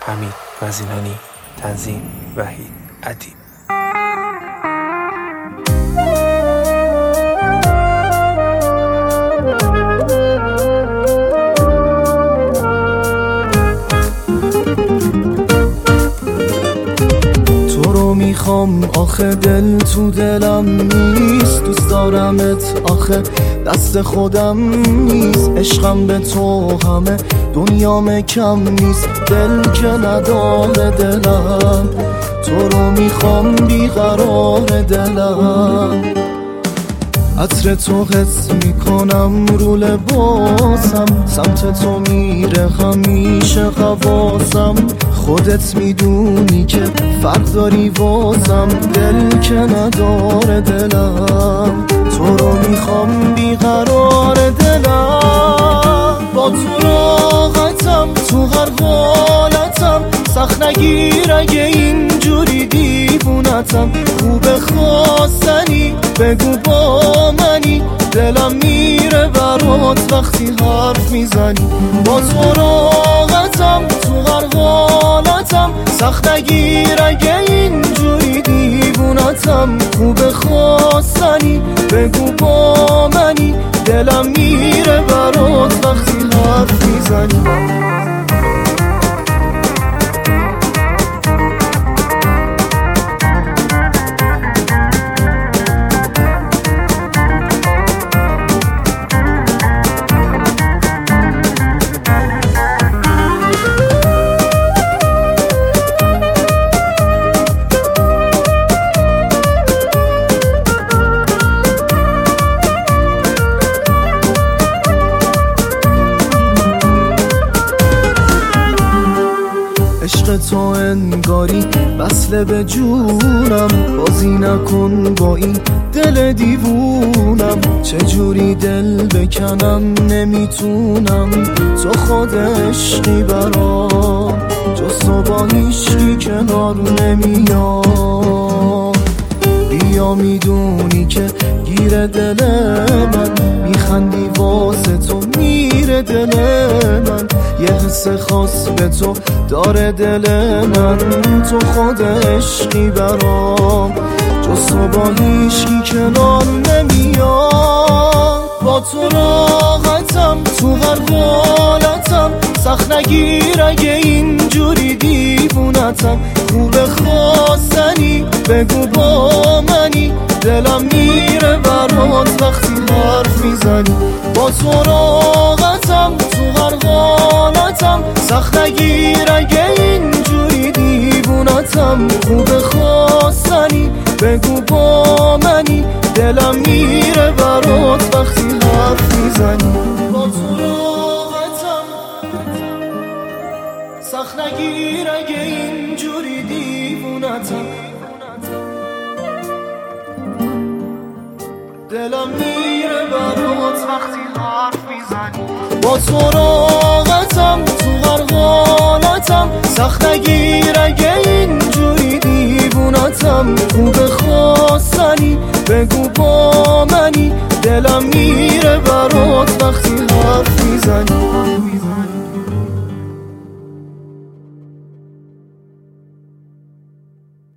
حمید مزینانی، تنظیم وحید ادیب. تو رو میخوام آخه دل تو دلم نیست، دوست دارمت آخه دست خودم نیست، عشقم به تو همه دنیام کم نیست، دل که نداره دلم، تو رو میخوام بیقرار دلم، عطر تو حس میکنم رو لباسم، سمت تو میره همیشه حواسم، خودت میدونی که فرق داری واسم، دل که نداره دلم، تو رو میخوام بیقرار دلم، با تو راحتم تو هر حالتم، سخت نگیر اگه اینجوری دیوونتم، خوب خواستنی بگو با منی، دلم میره برات وقتی حرف میزنی، با تو راحتم تو هر حالتم، سخت نگیر اگه اینجوری دیوونتم، خوب خواستنی بگو با منی، دلم میره برات وقتی حرف میزنی. عشق تو انگاری وصله به جونم، بازی نکن با این دل دیوونم، چجوری دل بکنم نمیتونم، تو خود عشقی برام، جز تو با هیچکی کنار نمیام، بیا میدونی که گیر دل من، میخندی واسه تو میره دل من، یه حس خاص به تو داره دل من، تو خود عشقی برام، جز تو با هیچکی کنار نمیاد، با تو راحتم تو هر حالتم، سخت نگیر اگه اینجوری دیوونتم، خوب خواستنی بگو با منی، دلم میره برات وقتی حرف میزنی، با تو راحتم تو هر حالتم، سخت نگیر اگه اینجوری دیوونتم، خوب خواستنی بگو با منی، دلم میره برات وقتی حرف میزنی، با تو راحتم، سخت نگیر اگه اینجوری دیوونتم، دلم میره برات وقتی حرف میزنی، با تو راحتم تو هر حالتم، سخت نگیر اگه اینجوری دیوونتم، خوب خواستنی بگو با منی، دلم میره برات وقتی حرف میزنی.